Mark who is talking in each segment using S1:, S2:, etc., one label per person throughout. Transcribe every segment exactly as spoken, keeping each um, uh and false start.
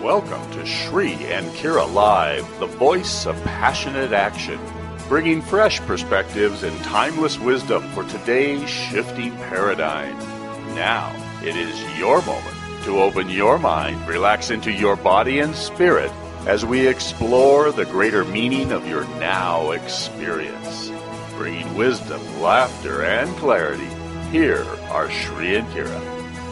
S1: Welcome to Shri and Kira Live, the voice of passionate action, bringing fresh perspectives and timeless wisdom for today's shifting paradigm. Now, it is your moment to open your mind, relax into your body and spirit as we explore the greater meaning of your now experience. Bringing wisdom, laughter, and clarity, here are Shri and Kira.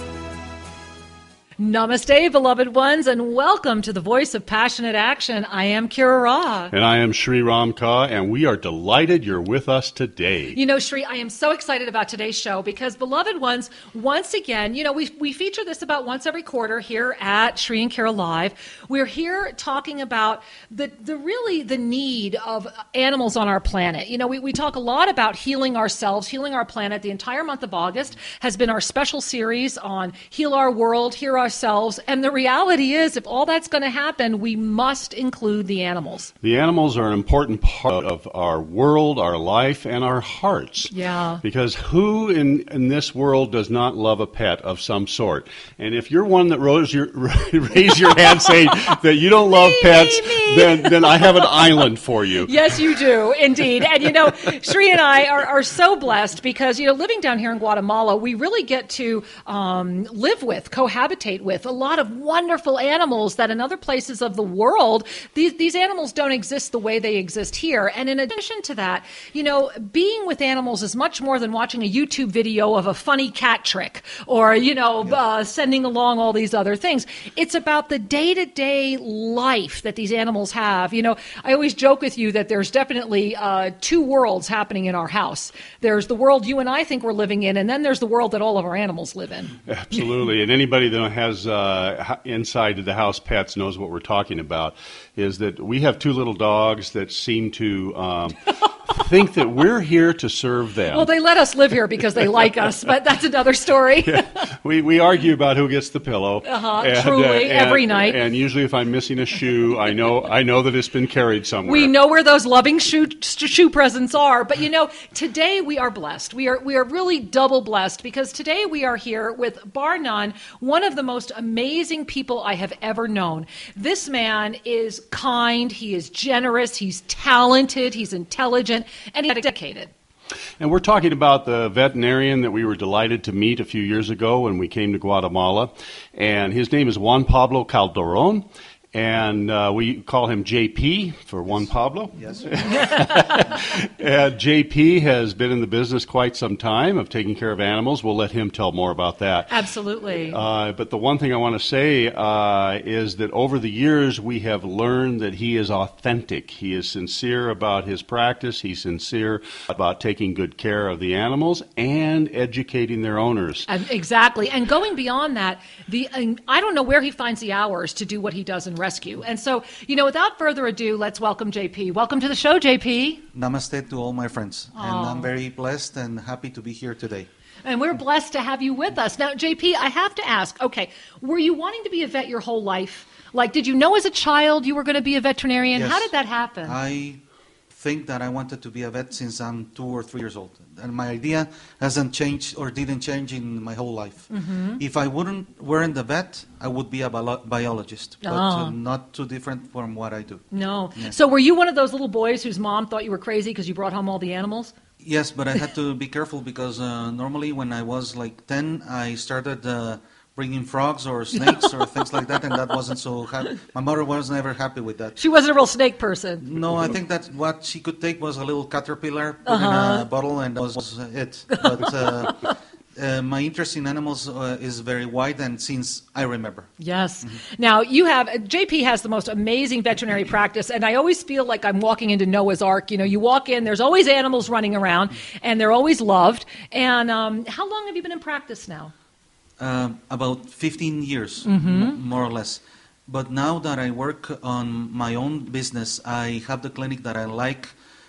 S2: Namaste, beloved ones, and welcome to the Voice of Passionate Action. I am Kira Ra.
S3: And I am Shri Ram Ka, and we are delighted you're with us today.
S2: You know, Shri, I am so excited about today's show because, beloved ones, once again, you know, we we feature this about once every quarter here at Shri and Kira Live. We're here talking about the, the really the need of animals on our planet. You know, we, we talk a lot about healing ourselves, healing our planet. The entire month of August has been our special series on Heal Our World, Heal Our ourselves. And the reality is, if all that's going to happen, we must include the animals.
S3: The animals are an important part of our world, our life, and our hearts.
S2: Yeah.
S3: Because who in, in this world does not love a pet of some sort? And if you're one that rose your, raise your hand saying that you don't love
S2: me,
S3: pets,
S2: me, me.
S3: then then I have an island for you.
S2: Yes, you do, indeed. And, you know, Shri and I are, are so blessed because, you know, living down here in Guatemala, we really get to um, live with, cohabitate with a lot of wonderful animals that in other places of the world, these, these animals don't exist the way they exist here. And in addition to that, you know, being with animals is much more than watching a YouTube video of a funny cat trick or, you know, yeah. uh, sending along all these other things. It's about the day-to-day life that these animals have. You know, I always joke with you that there's definitely uh, two worlds happening in our house. There's the world you and I think we're living in, and then there's the world that all of our animals live in.
S3: Absolutely. And anybody that has Uh, inside of the house pets knows what we're talking about, is that we have two little dogs that seem to um, think that we're here to serve them.
S2: Well, they let us live here because they like us, but that's another story.
S3: Yeah. We we argue about who gets the pillow.
S2: Uh-huh,
S3: and,
S2: truly,
S3: uh, and,
S2: every night.
S3: And usually if I'm missing a shoe, I know I know that it's been carried somewhere.
S2: We know where those loving shoe shoe presents are. But, you know, today we are blessed. We are we are really double blessed because today we are here with, bar none, one of the most amazing people I have ever known. This man is kind, he is generous, he's talented, he's intelligent, and he's dedicated.
S3: And we're talking about the veterinarian that we were delighted to meet a few years ago when we came to Guatemala. And his name is Juan Pablo Calderon. And uh, we call him J P for Juan Pablo.
S4: Yes.
S3: And J P has been in the business quite some time of taking care of animals. We'll let him tell more about that.
S2: Absolutely.
S3: Uh, but the one thing I want to say uh, is that over the years we have learned that he is authentic. He is sincere about his practice. He's sincere about taking good care of the animals and educating their owners.
S2: And exactly. And going beyond that, the uh, I don't know where he finds the hours to do what he does in rescue. And so, you know, without further ado, let's welcome J P. Welcome to the show, J P.
S4: Namaste to all my friends.
S2: Aww.
S4: And I'm very blessed and happy to be here today.
S2: And we're blessed to have you with us. Now, J P, I have to ask, okay, were you wanting to be a vet your whole life? Like, did you know as a child you were going to be a veterinarian?
S4: Yes.
S2: How did that happen?
S4: I think that I wanted to be a vet since I'm two or three years old. And my idea hasn't changed or didn't change in my whole life. Mm-hmm. If I wouldn't weren't a vet, I would be a bio- biologist, but
S2: oh.
S4: uh, not too different from what I do.
S2: No.
S4: Yeah.
S2: So were you one of those little boys whose mom thought you were crazy because you brought home all the animals?
S4: Yes, but I had to be careful because uh, normally when I was like ten, I started uh, bringing frogs or snakes or things like that, and that wasn't so happy. My mother was never happy with that.
S2: She wasn't a real snake person.
S4: No, I think that what she could take was a little caterpillar, put
S2: Uh-huh.
S4: in a bottle, and that was it. But uh, uh, my interest in animals uh, is very wide, and since I remember.
S2: Yes. Mm-hmm. Now, you have, J P has the most amazing veterinary practice, and I always feel like I'm walking into Noah's Ark. You know, you walk in, there's always animals running around, and they're always loved. And um, how long have you been in practice now?
S4: Uh, about fifteen years,
S2: Mm-hmm.
S4: m- more or less. But now that I work on my own business, I have the clinic that I like,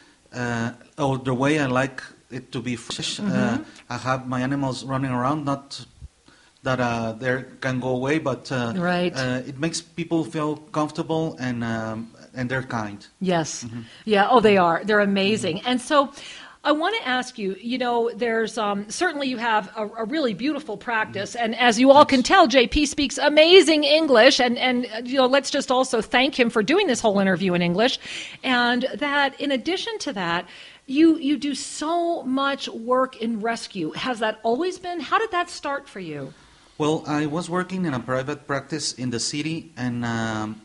S4: uh, or the way I like it to be fresh.
S2: Mm-hmm.
S4: Uh, I have my animals running around, not that uh, they can go away, but uh,
S2: Right.
S4: uh, it makes people feel comfortable and um, and they're kind.
S2: Yes. Yeah. Oh, they are. They're amazing. And so I want to ask you, you know, there's um, certainly you have a, a really beautiful practice. And as you all can tell, J P speaks amazing English. And, and, you know, let's just also thank him for doing this whole interview in English. And that in addition to that, you, you do so much work in rescue. Has that always been? How did that start for you?
S4: Well, I was working in a private practice in the city, and um,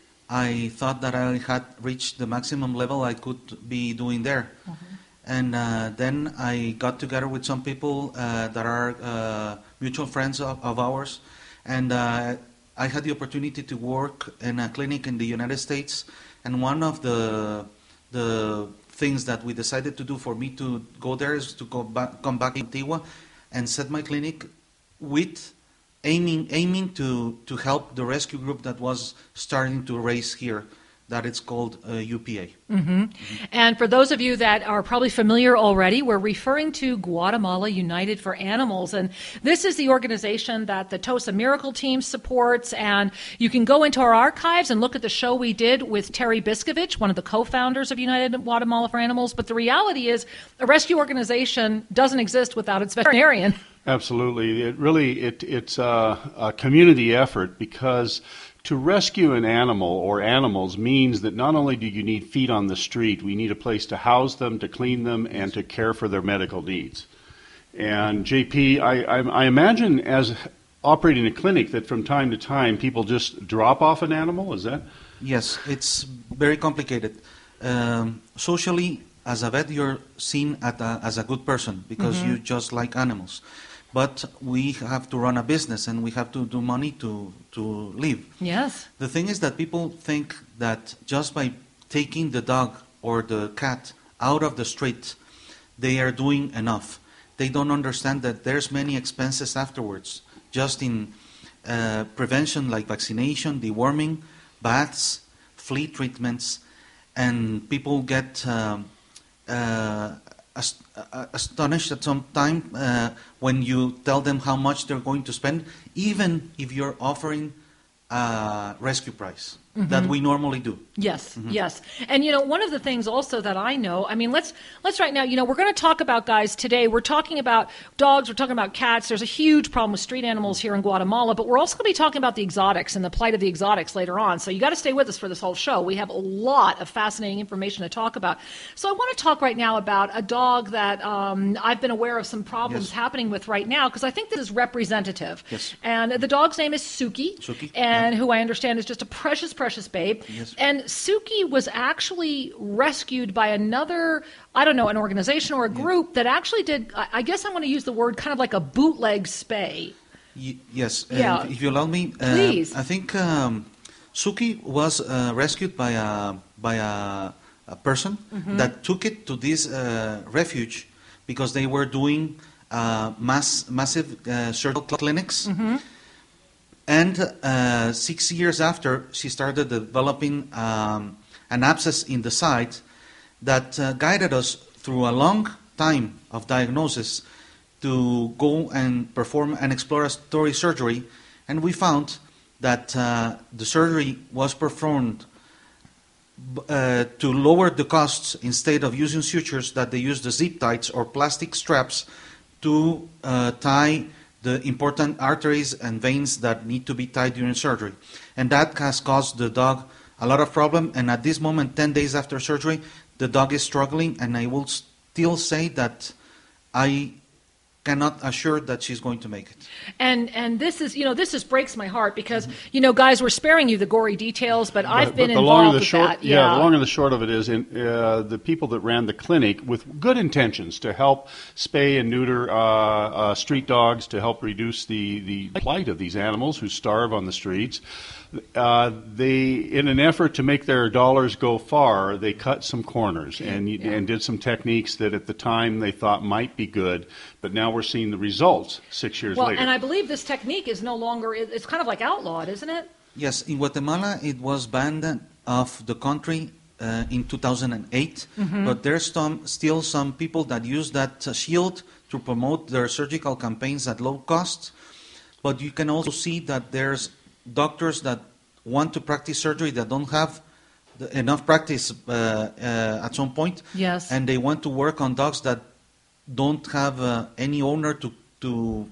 S4: I thought that I had reached the maximum level I could be doing there. Mm-hmm. And uh, then I got together with some people uh, that are uh, mutual friends of, of ours, and uh, I had the opportunity to work in a clinic in the United States. And one of the the things that we decided to do for me to go there is to go back, come back to Antigua and set my clinic with aiming aiming to, to help the rescue group that was starting to raise here, that it's called uh, U P A.
S2: Mm-hmm. Mm-hmm. And for those of you that are probably familiar already, we're referring to Guatemala United for Animals. And this is the organization that the Tosa Miracle Team supports. And you can go into our archives and look at the show we did with Terry Biskovich, one of the co-founders of United Guatemala for Animals. But the reality is a rescue organization doesn't exist without its veterinarian.
S3: Absolutely. It really, it, it's a, a community effort, because to rescue an animal or animals means that not only do you need feet on the street, we need a place to house them, to clean them, and to care for their medical needs. And J P, I, I, I imagine as operating a clinic that from time to time people just drop off an animal, is that?
S4: Yes, it's very complicated. Um, socially, as a vet, you're seen at a, as a good person because mm-hmm. you just like animals. But we have to run a business and we have to do money to, to live.
S2: Yes.
S4: The thing is that people think that just by taking the dog or the cat out of the street, they are doing enough. They don't understand that there's many expenses afterwards, just in uh, prevention like vaccination, deworming, baths, flea treatments, and people get um, uh, ast- astonished at some time uh, when you tell them how much they're going to spend, even if you're offering a rescue price. Mm-hmm. That we normally do.
S2: Yes, mm-hmm. yes. And, you know, one of the things also that I know, I mean, let's let's right now, you know, we're going to talk about, guys, today, we're talking about dogs, we're talking about cats. There's a huge problem with street animals here in Guatemala, but we're also going to be talking about the exotics and the plight of the exotics later on. So you got to stay with us for this whole show. We have a lot of fascinating information to talk about. So I want to talk right now about a dog that um, I've been aware of some problems yes. happening with right now, because I think this is representative.
S4: Yes.
S2: And the dog's name is Suki,
S4: Suki
S2: and
S4: yeah.
S2: who I understand is just a precious, precious babe.
S4: Yes.
S2: And Suki was actually rescued by another, I don't know, an organization or a group yeah. that actually did, I guess I'm going to use the word kind of like a bootleg spay.
S4: Y- yes.
S2: Yeah.
S4: And if you allow me, uh,
S2: Please.
S4: I think um, Suki was uh, rescued by a by a, a person mm-hmm. that took it to this uh, refuge because they were doing uh, mass massive uh, surgical clinics. Mm-hmm. And uh, six years after, she started developing um, an abscess in the side that uh, guided us through a long time of diagnosis to go and perform an exploratory surgery. And we found that uh, the surgery was performed uh, to lower the costs. Instead of using sutures, that they used the zip ties or plastic straps to uh, tie the important arteries and veins that need to be tied during surgery. And that has caused the dog a lot of problem. And at this moment, ten days after surgery, the dog is struggling. And I will still say that I cannot assure that she's going to make it.
S2: And and this is, you know, this just breaks my heart because, mm-hmm. you know, guys, we're sparing you the gory details, but, but I've been
S3: but
S2: involved with
S3: short,
S2: that.
S3: Yeah.
S2: yeah,
S3: the long and the short of it is in, uh, the people that ran the clinic with good intentions to help spay and neuter uh, uh, street dogs, to help reduce the, the plight of these animals who starve on the streets. Uh, they, in an effort to make their dollars go far, they cut some corners and yeah. and did some techniques that at the time they thought might be good, but now we're seeing the results six years
S2: well,
S3: later.
S2: And I believe this technique is no longer, it's kind of like outlawed, isn't it?
S4: Yes, in Guatemala it was banned off the country uh, in two thousand eight, mm-hmm. but there's some, still some people that use that uh, shield to promote their surgical campaigns at low cost. But you can also see that there's doctors that want to practice surgery that don't have the, enough practice uh, uh, at some point,
S2: Yes.
S4: and they want to work on dogs that don't have uh, any owner to to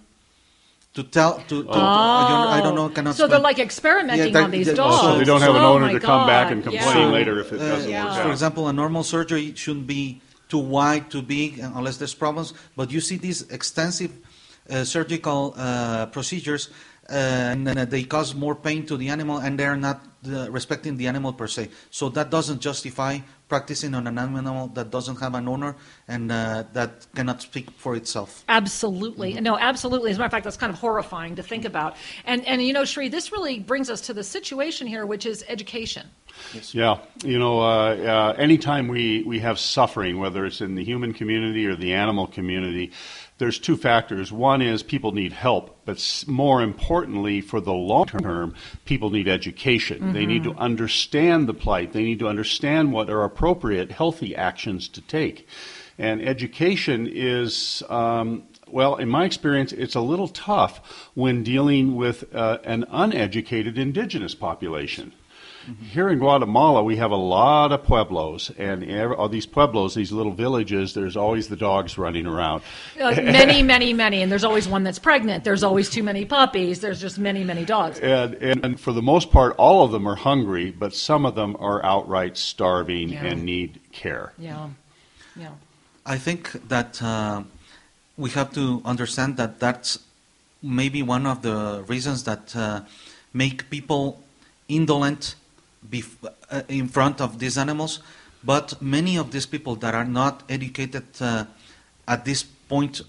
S4: to tell to. to
S2: Oh.
S4: I don't know. I cannot
S2: So they're
S4: explain.
S2: like experimenting
S4: Yeah, they're-
S2: on these
S4: they're-
S2: dogs.
S3: So they don't have an
S2: Oh,
S3: owner
S2: my
S3: to come back
S2: God.
S3: and complain
S2: Yeah.
S3: later if it
S4: Uh,
S3: doesn't
S2: Yeah.
S3: work
S4: For
S3: out.
S4: example, a normal surgery shouldn't be too wide, too big, uh, unless there's problems. But you see these extensive uh, surgical uh, procedures, uh, and uh, they cause more pain to the animal, and they're not uh, respecting the animal per se. So that doesn't justify practicing on an animal that doesn't have an owner and uh, that cannot speak for itself.
S2: Absolutely.
S3: Mm-hmm.
S2: No, absolutely. As a matter of fact, that's kind of horrifying to think about. And, and you know, Shri, this really brings us to the situation here, which is education.
S3: Yeah, you know, uh, uh, anytime we, we have suffering, whether it's in the human community or the animal community, there's two factors. One is people need help, but s- more importantly, for the long term, people need education. Mm-hmm. They need to understand the plight. They need to understand what are appropriate, healthy actions to take. And education is, um, well, in my experience, it's a little tough when dealing with uh, an uneducated indigenous population. Here in Guatemala, we have a lot of pueblos, and every, all these pueblos, these little villages, there's always the dogs running around.
S2: Uh, many, many, many. And there's always one that's pregnant. There's always too many puppies. There's just many, many dogs.
S3: And, and, and for the most part, all of them are hungry, but some of them are outright starving
S2: Yeah.
S3: and need care.
S2: Yeah. Yeah.
S4: I think that uh, we have to understand that that's maybe one of the reasons that uh, make people indolent bef- uh, in front of these animals. But many of these people that are not educated uh, at this point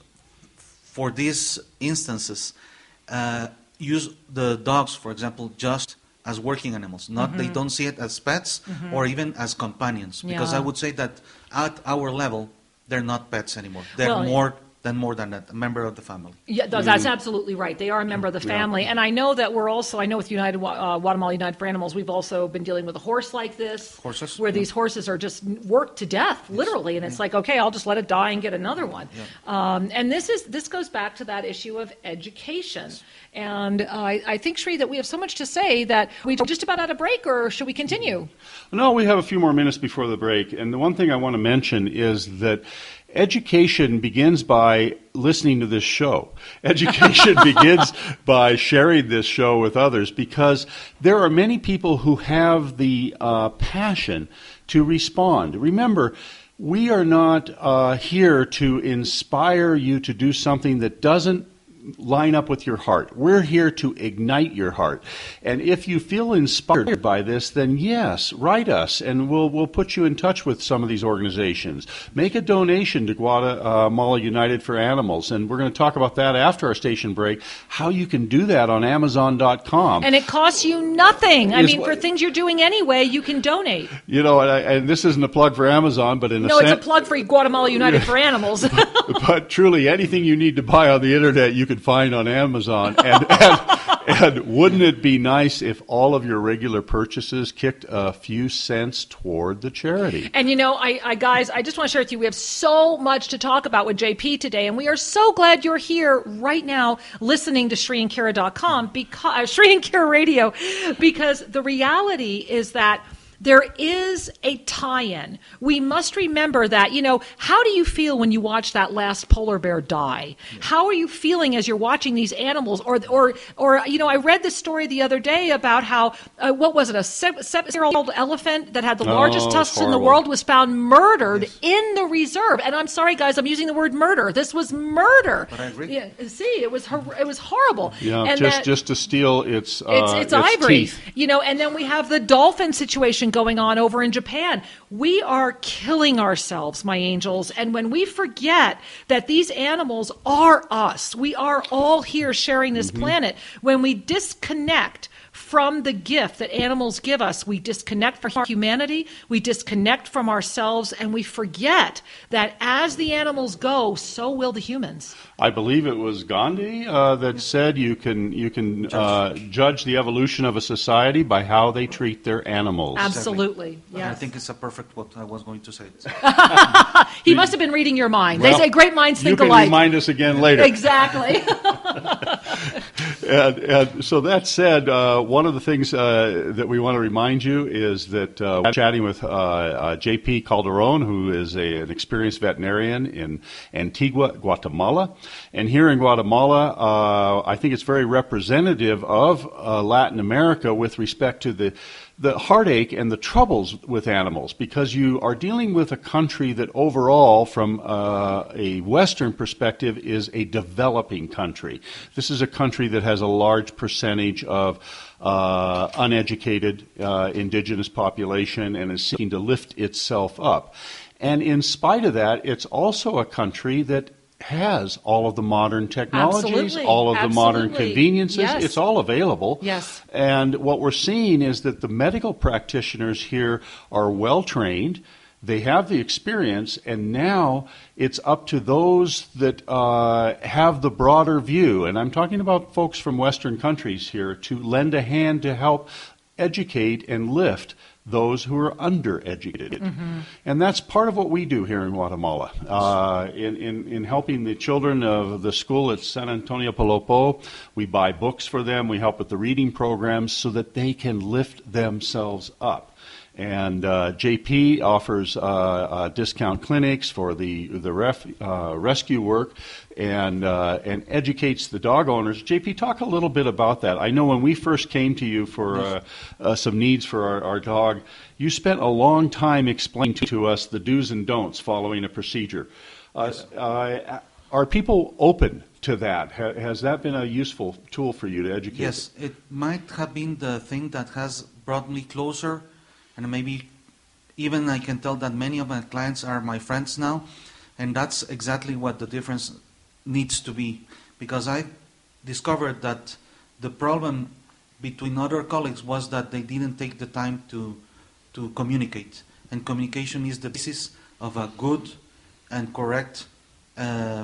S4: for these instances uh, use the dogs, for example, just as working animals. Not they don't see it as pets or even as companions. Because
S2: Yeah.
S4: I would say that at our level, they're not pets anymore. They're
S2: Well,
S4: more than more than that, a member of the family.
S2: Yeah, th- that's absolutely right. They are a member of the family. And I know that we're also, I know with United Wa- uh, Guatemala United for Animals, we've also been dealing with a horse like this.
S4: Horses,
S2: Where
S4: yeah.
S2: these horses are just worked to death, literally. And it's like, okay, I'll just let it die and get another one. Um, and this is this goes back to that issue of education. And uh, I, I think, Shri, that we have so much to say that we're just about out of break, or should we continue?
S3: No, we have a few more minutes before the break. And the one thing I want to mention is that education begins by listening to this show. Education begins by sharing this show with others, because there are many people who have the uh, passion to respond. Remember, we are not uh, here to inspire you to do something that doesn't line up with your heart. We're here to ignite your heart. And if you feel inspired by this, then yes, write us, and we'll we'll put you in touch with some of these organizations. Make a donation to Guatemala United for Animals, and we're going to talk about that after our station break, how you can do that on Amazon dot com.
S2: And it costs you nothing. I
S3: Is
S2: mean,
S3: what-
S2: for things you're doing anyway, you can donate.
S3: You know, and, I, and this isn't a plug for Amazon, but in
S2: No,
S3: a
S2: it's a
S3: sense,
S2: plug for Guatemala United for Animals.
S3: but truly, anything you need to buy on the internet, you can find on Amazon. And, and, and wouldn't it be nice if all of your regular purchases kicked a few cents toward the charity?
S2: And you know, I, I guys, I just want to share with you, we have so much to talk about with J P today, and we are so glad you're here right now listening to Shri and Kira dot com, because uh, Shri and Kira Radio, because the reality is that there is a tie-in. We must remember that, you know, how do you feel when you watch that last polar bear die? Yeah. How are you feeling as you're watching these animals? Or, or, or you know, I read this story the other day about how, uh, what was it, a seven-year-old elephant that had the largest
S3: Oh,
S2: tusks in the
S3: horrible.
S2: world was found murdered yes. in the reserve. And I'm sorry, guys, I'm using the word murder. This was murder.
S4: But I agree.
S2: Yeah, see, it was hor- it was horrible.
S3: Yeah,
S2: and
S3: just
S2: that,
S3: just to steal its uh,
S2: it's, it's,
S3: its
S2: ivory,
S3: teeth.
S2: you know. And then we have the dolphin situation going on over in Japan. We are killing ourselves, my angels. And when we forget that these animals are us, we are all here sharing this mm-hmm. planet. When we disconnect from the gift that animals give us, we disconnect from humanity, we disconnect from ourselves, and we forget that as the animals go, so will the humans.
S3: I believe it was Gandhi uh, that said you can you can uh, judge the evolution of a society by how they treat their animals.
S2: Absolutely, yes.
S4: I think it's a perfect what I was going to say.
S2: He must have been reading your mind.
S3: Well,
S2: they say great minds think
S3: you can
S2: alike.
S3: remind us again later.
S2: Exactly.
S3: and, and so that said, uh, one of the things uh, that we want to remind you is that uh, we're chatting with uh, uh, J P Calderon, who is a, an experienced veterinarian in Antigua, Guatemala. And here in Guatemala, uh, I think it's very representative of uh, Latin America with respect to the the heartache and the troubles with animals, because you are dealing with a country that overall, from uh, a Western perspective, is a developing country. This is a country that has a large percentage of uh, uneducated uh, indigenous population and is seeking to lift itself up. And in spite of that, it's also a country that has all of the modern technologies,
S2: Absolutely.
S3: all of
S2: Absolutely.
S3: the modern conveniences.
S2: Yes.
S3: It's all available.
S2: Yes.
S3: And what we're seeing is that the medical practitioners here are well trained. They have the experience, and now it's up to those that uh, have the broader view, and I'm talking about folks from Western countries here, to lend a hand to help educate and lift those who are undereducated. Mm-hmm. And that's part of what we do here in Guatemala. Uh, in, in, in helping the children of the school at San Antonio Palopo, we buy books for them, we help with the reading programs so that they can lift themselves up. And uh, J P offers uh, uh, discount clinics for the the ref, uh, rescue work, and uh, and educates the dog owners. J P, talk a little bit about that. I know when we first came to you for uh, uh, some needs for our, our dog, you spent a long time explaining to us the do's and don'ts following a procedure. Uh, yes. uh, are people open to that? Ha- has that been a useful tool for you to educate?
S4: Yes, it might have been the thing that has brought me closer. And maybe even I can tell that many of my clients are my friends now, and that's exactly what the difference needs to be. Because I discovered that the problem between other colleagues was that they didn't take the time to to communicate. And communication is the basis of a good and correct uh,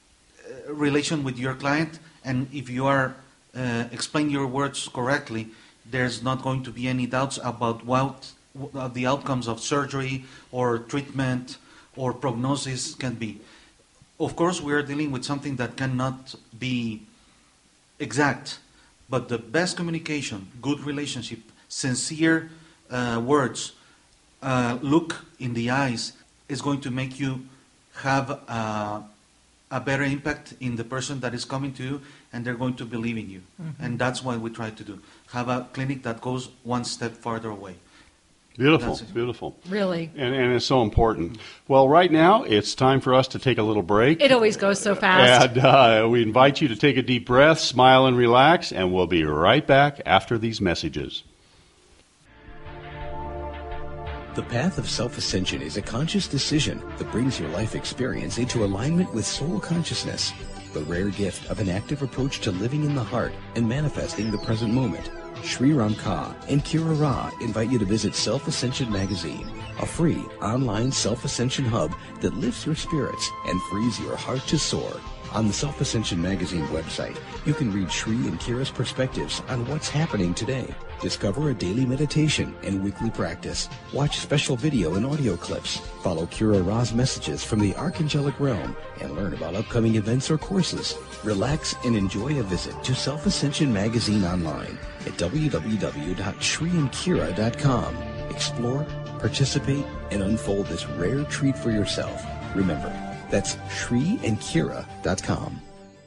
S4: relation with your client. And if you are uh, explain your words correctly, there's not going to be any doubts about what the outcomes of surgery or treatment or prognosis can be. Of course, we are dealing with something that cannot be exact, but the best communication, good relationship, sincere uh, words, uh, look in the eyes is going to make you have uh, a better impact in the person that is coming to you, and they're going to believe in you. Mm-hmm. And that's what we try to do. Have a clinic that goes one step farther away.
S3: Beautiful, beautiful.
S2: Really.
S3: And, and it's so important. Well, right now, it's time for us to take a little break.
S2: It always goes so fast.
S3: And uh, we invite you to take a deep breath, smile, and relax, and we'll be right back after these messages.
S5: The path of self-ascension is a conscious decision that brings your life experience into alignment with soul consciousness, the rare gift of an active approach to living in the heart and manifesting the present moment. Sri Ram Ka and Kira Ra invite you to visit Self-Ascension Magazine, a free online self-ascension hub that lifts your spirits and frees your heart to soar. On the Self-Ascension Magazine website, you can read Sri and Kira's perspectives on what's happening today. Discover a daily meditation and weekly practice. Watch special video and audio clips. Follow Kira Ra's messages from the Archangelic Realm and learn about upcoming events or courses. Relax and enjoy a visit to Self-Ascension Magazine online at w w w dot sri and kira dot com. Explore, participate, and unfold this rare treat for yourself. Remember, that's sri and kira dot com.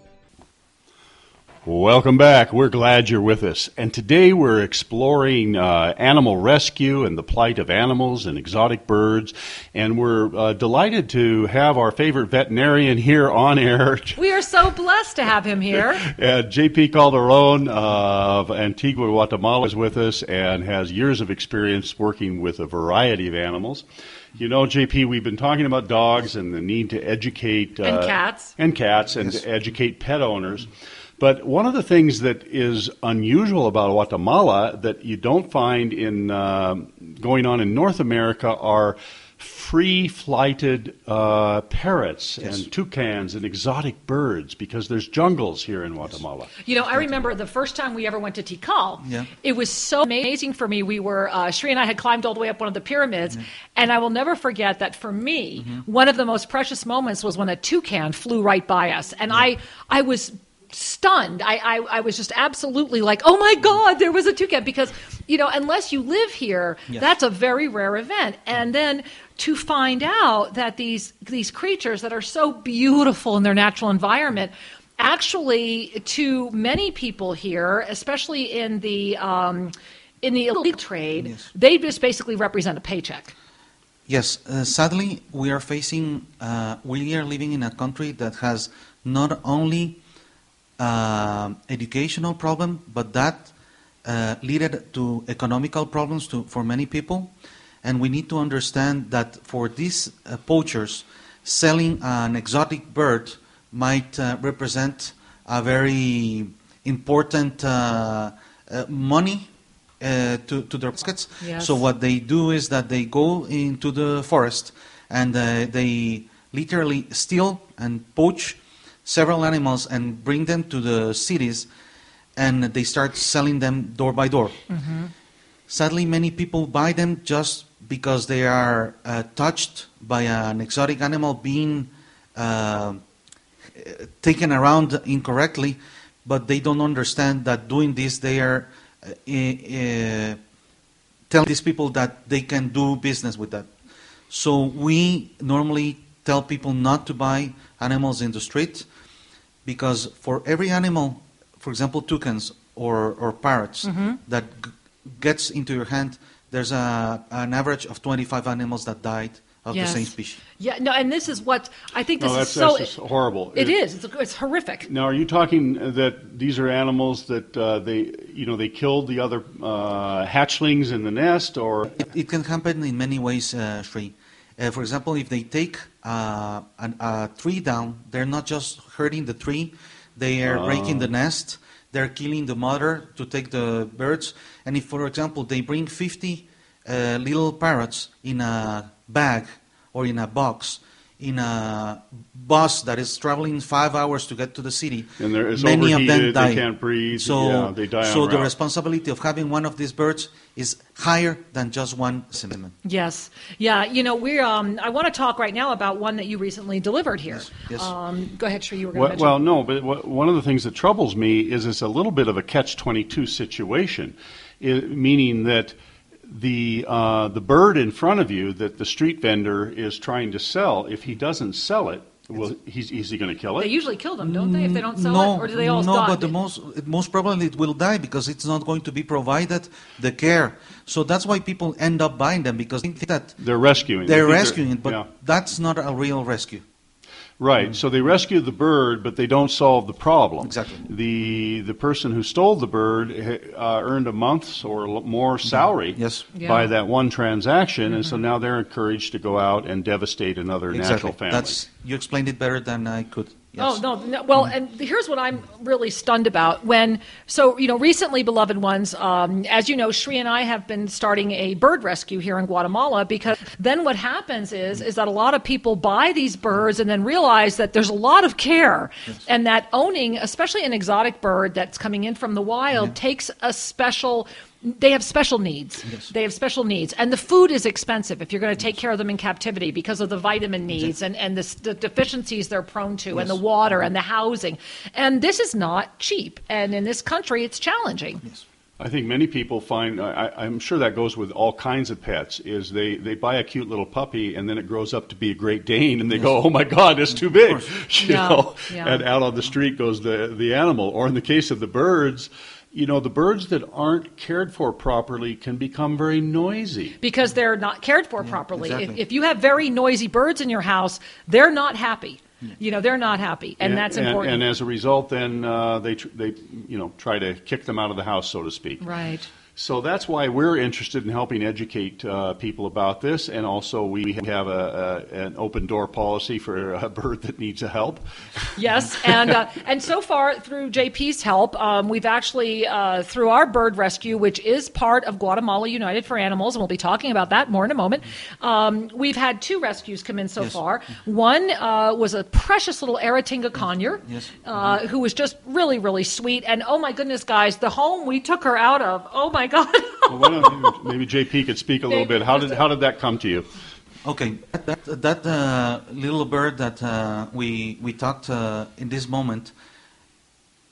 S3: Welcome back. We're glad you're with us. And today we're exploring uh, animal rescue and the plight of animals and exotic birds. And we're uh, delighted to have our favorite veterinarian here on air.
S2: We are so blessed to have him here.
S3: uh, J P Calderon uh, of Antigua, Guatemala is with us and has years of experience working with a variety of animals. You know, J P, we've been talking about dogs and the need to educate... Uh,
S2: and cats.
S3: And cats and
S4: yes.
S3: to educate pet owners. But one of the things that is unusual about Guatemala that you don't find in uh, going on in North America are free-flighted uh, parrots yes. and toucans and exotic birds, because there's jungles here in Guatemala.
S2: You know, I remember the first time we ever went to Tikal.
S4: Yeah.
S2: It was so amazing for me. We were, uh, Sri and I had climbed all the way up one of the pyramids, mm-hmm. and I will never forget that for me, mm-hmm. one of the most precious moments was when a toucan flew right by us. And yeah. I, I was stunned. I, I, I was just absolutely like, oh my God, there was a toucan. Because, you know, unless you live here, yes. that's a very rare event. And then to find out that these these creatures that are so beautiful in their natural environment, actually, to many people here, especially in the um, in the illegal trade, yes. they just basically represent a paycheck.
S4: Yes, uh, sadly, we are facing, uh, we are living in a country that has not only uh, educational problem, but that uh, led to economical problems to, for many people. And we need to understand that for these uh, poachers, selling an exotic bird might uh, represent a very important uh, uh, money Uh, to, to their pockets.
S2: Yes.
S4: So what they do is that they go into the forest and uh, they literally steal and poach several animals and bring them to the cities, and they start selling them door by door.
S2: Mm-hmm.
S4: Sadly, many people buy them just because they are uh, touched by an exotic animal being uh, taken around incorrectly, but they don't understand that doing this they are Uh, uh, tell these people that they can do business with that. So we normally tell people not to buy animals in the street, because for every animal, for example, toucans or, or parrots,
S2: mm-hmm.
S4: that g- gets into your hand, there's a, an average of twenty-five animals that died of
S2: yes.
S4: the same species.
S2: Yeah, no, and this is what I think this
S3: no,
S2: is
S3: that's,
S2: so
S3: that's just horrible.
S2: It, it
S3: it
S2: is. It's, it's horrific.
S3: Now, are you talking that these are animals that uh, they, you know, they killed the other uh, hatchlings in the nest, or
S4: It, it can happen in many ways, uh, Sri. Uh, for example, if they take uh, an, a tree down, they're not just hurting the tree; they are
S3: Oh.
S4: breaking the nest. They're killing the mother to take the birds. And if, for example, they bring fifty uh, little parrots in a bag or in a box, in a bus that is traveling five hours to get to the city,
S3: and they're, it's
S4: many of
S3: overheated,
S4: them die.
S3: they can't breathe,
S4: So,
S3: yeah, they die
S4: so
S3: on
S4: the
S3: route.
S4: responsibility of having one of these birds is higher than just one cinnamon.
S2: Yes. Yeah. You know, we're. Um, I want to talk right now about one that you recently delivered here.
S4: Yes. Yes.
S2: Um, go ahead, Sri. You were going to
S3: Well,
S2: mention.
S3: well, no, but what, one of the things that troubles me is it's a little bit of a catch twenty-two situation, I meaning that the uh, the bird in front of you that the street vendor is trying to sell, if he doesn't sell it, well, he's, is he going to kill
S2: They
S3: it?
S2: usually kill them, don't they? If they don't sell
S4: no,
S2: it, or do they all
S4: no,
S2: die?
S4: but the most most probably it will die because it's not going to be provided the care. So that's why people end up buying them, because they think that
S3: They're rescuing.
S4: they're
S3: They think
S4: rescuing it, but
S3: yeah.
S4: that's not a real rescue.
S3: Right. So they rescue the bird, but they don't solve the problem.
S4: Exactly.
S3: The the person who stole the bird uh, earned a month's or l- more salary
S4: Yes.
S2: Yeah.
S3: by that one transaction, and so now they're encouraged to go out and devastate another
S4: Exactly.
S3: natural family.
S4: That's you explained it better than I could. Yes.
S2: Oh, no, no. Well, and here's what I'm really stunned about. When, so, you know, recently, beloved ones, um, as you know, Sri and I have been starting a bird rescue here in Guatemala, because then what happens is, is that a lot of people buy these birds and then realize that there's a lot of care,
S4: Yes.
S2: and that owning, especially an exotic bird that's coming in from the wild,
S4: Yeah.
S2: takes a special. They have special needs.
S4: Yes.
S2: They have special needs. And the food is expensive if you're going to take care of them in captivity, because of the vitamin needs and, and the, the deficiencies they're prone to, and
S4: Yes.
S2: the water and the housing. And this is not cheap. And in this country, it's challenging.
S4: Yes.
S3: I think many people find, I, I'm sure that goes with all kinds of pets, is they, they buy a cute little puppy and then it grows up to be a Great Dane and they go, oh my God, it's too big. You
S2: Yeah,
S3: know?
S2: yeah.
S3: And out on the street goes the, the animal. Or in the case of the birds, you know, the birds that aren't cared for properly can become very noisy.
S2: Because they're not cared for properly.
S4: exactly.
S2: If, if you have very noisy birds in your house, they're not happy. You know, they're not happy. And, that's important.
S3: And, as a result, then uh, they, tr- they, you know, try to kick them out of the house, so to speak.
S2: Right.
S3: So that's why we're interested in helping educate uh, people about this, and also we have a, a, an open door policy for a bird that needs help.
S2: Yes, and uh, and so far through J P's help, um, we've actually uh, through our bird rescue, which is part of Guatemala United for Animals, and we'll be talking about that more in a moment. Um, we've had two rescues come in so
S4: Yes.
S2: far. One uh, was a precious little Aratinga conure,
S4: Yes.
S2: uh, who was just really really sweet. And oh my goodness, guys, the home we took her out of, oh my God.
S3: Well, why don't, maybe J P could speak a little
S2: Maybe
S3: bit. How
S2: just
S3: did
S2: a-
S3: how did that come to you?
S4: Okay, that that, that uh, little bird that uh, we we talked uh, in this moment,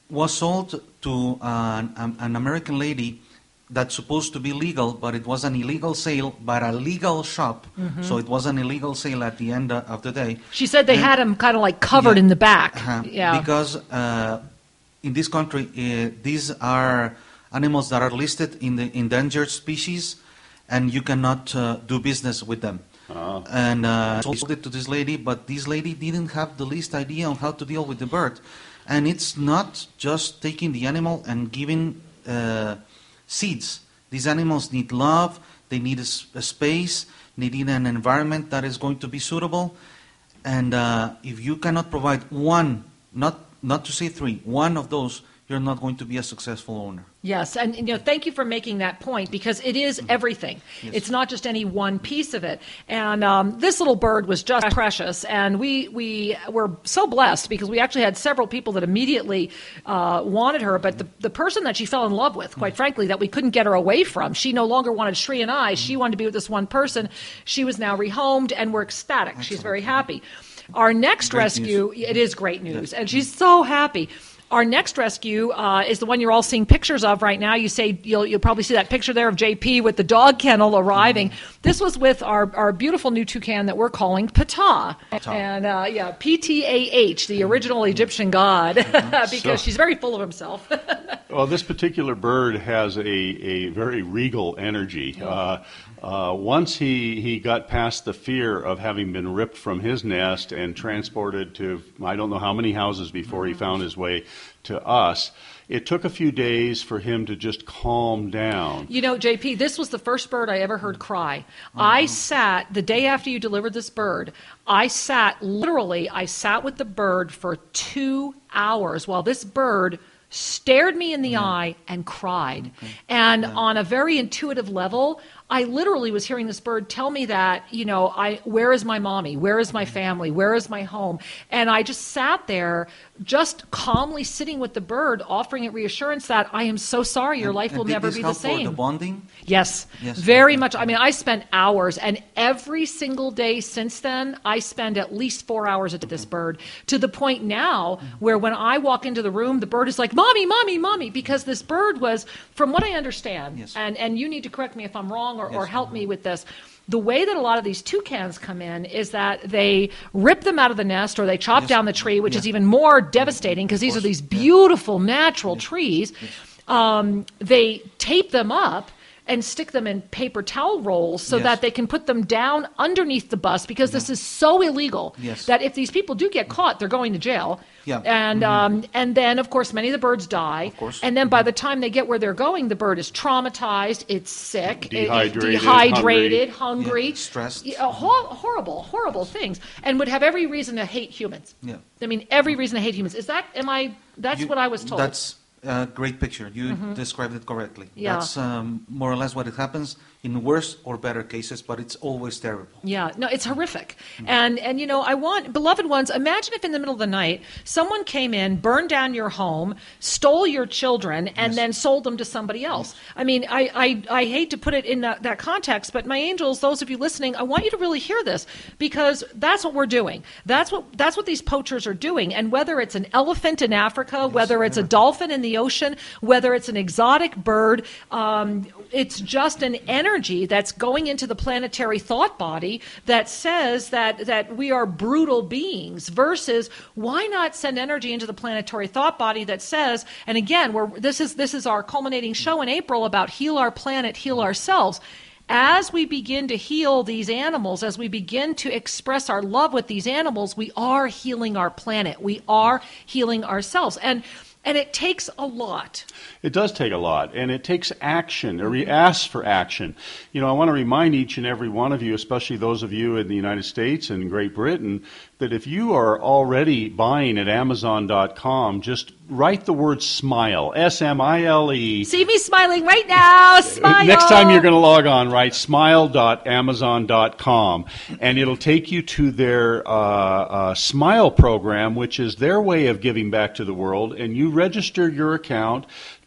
S4: was sold to an, um, an American lady that's supposed to be legal, but it was an illegal sale by a legal shop. Mm-hmm. So it was an illegal sale at the end of the day.
S2: She said they and, had him kind of like covered
S4: yeah,
S2: in the back.
S4: Uh,
S2: yeah.
S4: Because uh, in this country, uh, these are animals that are listed in the endangered species, and you cannot uh, do business with them. Oh. And uh, I sold it to this lady, but this lady didn't have the least idea on how to deal with the bird. And it's not just taking the animal and giving uh, seeds. These animals need love, they need a, a space, they need an environment that is going to be suitable. And uh, if you cannot provide one, not not to say three, one of those, you're not going to be a successful owner.
S2: Yes, and you know, thank you for making that point, because it is everything. Yes. It's not just any one piece of it. And um, this little bird was just precious, and we we were so blessed because we actually had several people that immediately uh, wanted her, but the, the person that she fell in love with, quite frankly, that we couldn't get her away from, she no longer wanted Shri and I. She wanted to be with this one person. She was now rehomed, and we're ecstatic. Excellent. She's very happy. Our next great rescue, news. It is great news, yes. And she's so happy. Our next rescue uh, is the one you're all seeing pictures of right now. You say you'll you'll probably see that picture there of J P with the dog kennel arriving. Mm-hmm. This was with our, our beautiful new toucan that we're calling Ptah. Ptah. And uh, yeah, P T A H, the original mm-hmm. Egyptian god, mm-hmm. because so, she's very full of himself.
S3: Well, this particular bird has a, a very regal energy. Uh, uh, once he, he got past the fear of having been ripped from his nest and transported to I don't know how many houses before he found his way to us, it took a few days for him to just calm down.
S2: You know, J P, this was the first bird I ever heard cry. Uh-huh. I sat, the day after you delivered this bird, I sat, literally, I sat with the bird for two hours while this bird stared me in the yeah. eye and cried. Okay. And yeah. on a very intuitive level, I literally was hearing this bird tell me that, you know, I where is my mommy? Where is my family? Where is my home? And I just sat there, just calmly sitting with the bird, offering it reassurance that I am so sorry, your
S4: and,
S2: life
S4: and
S2: will
S4: did
S2: never
S4: this
S2: be
S4: help
S2: the same.
S4: For the bonding?
S2: Yes,
S4: yes,
S2: very
S4: okay.
S2: much. I mean, I spent hours, and every single day since then, I spend at least four hours at this bird, to the point now where when I walk into the room, the bird is like, mommy, mommy, mommy, because this bird was, from what I understand,
S4: yes.
S2: and, and you need to correct me if I'm wrong or,
S4: yes.
S2: or help me with this, the way that a lot of these toucans come in is that they rip them out of the nest or they chop
S4: yes.
S2: down the tree, which
S4: yeah.
S2: is even more devastating because these are these beautiful natural
S4: yes.
S2: trees.
S4: Yes.
S2: Um, they tape them up and stick them in paper towel rolls so
S4: yes.
S2: that they can put them down underneath the bus, because yeah. this is so illegal
S4: yes.
S2: that if these people do get caught, they're going to jail.
S4: Yeah.
S2: And
S4: mm-hmm.
S2: um, and then, of course, many of the birds die.
S4: Of course.
S2: And then by the time they get where they're going, the bird is traumatized, it's sick,
S3: dehydrated,
S2: it, dehydrated
S3: hungry,
S2: hungry
S4: yeah. stressed.
S2: Yeah, hor- horrible, horrible things, and would have every reason to hate humans.
S4: Yeah.
S2: I mean, every reason to hate humans. Is that, am I, that's
S4: You-
S2: what I was told.
S4: That's a great picture. You mm-hmm. described it correctly.
S2: Yeah.
S4: That's um, more or less what it happens in worse or better cases, but it's always terrible.
S2: Yeah, no, it's horrific. Mm-hmm. And, and you know, I want, beloved ones, imagine if in the middle of the night, someone came in, burned down your home, stole your children, and
S4: yes.
S2: then sold them to somebody else. Yes. I mean, I, I, I hate to put it in that, that context, but my angels, those of you listening, I want you to really hear this, because that's what we're doing. That's what, that's what these poachers are doing. And whether it's an elephant in Africa, yes, whether it's yeah. a dolphin in the ocean, whether it's an exotic bird, um, it's just an energy that's going into the planetary thought body that says that, that we are brutal beings, versus why not send energy into the planetary thought body that says, and again, we're, this is this is our culminating show in April about heal our planet, heal ourselves. As we begin to heal these animals, as we begin to express our love with these animals, we are healing our planet. We are healing ourselves. And And it takes a lot.
S3: It does take a lot, and it takes action, or it asks for action. You know, I want to remind each and every one of you, especially those of you in the United States and Great Britain, that if you are already buying at Amazon dot com, just write the word SMILE, S M I L E.
S2: See me smiling right now, smile.
S3: Next time you're going to log on, write smile dot amazon dot com, and it'll take you to their uh, uh, SMILE program, which is their way of giving back to the world, and you register your account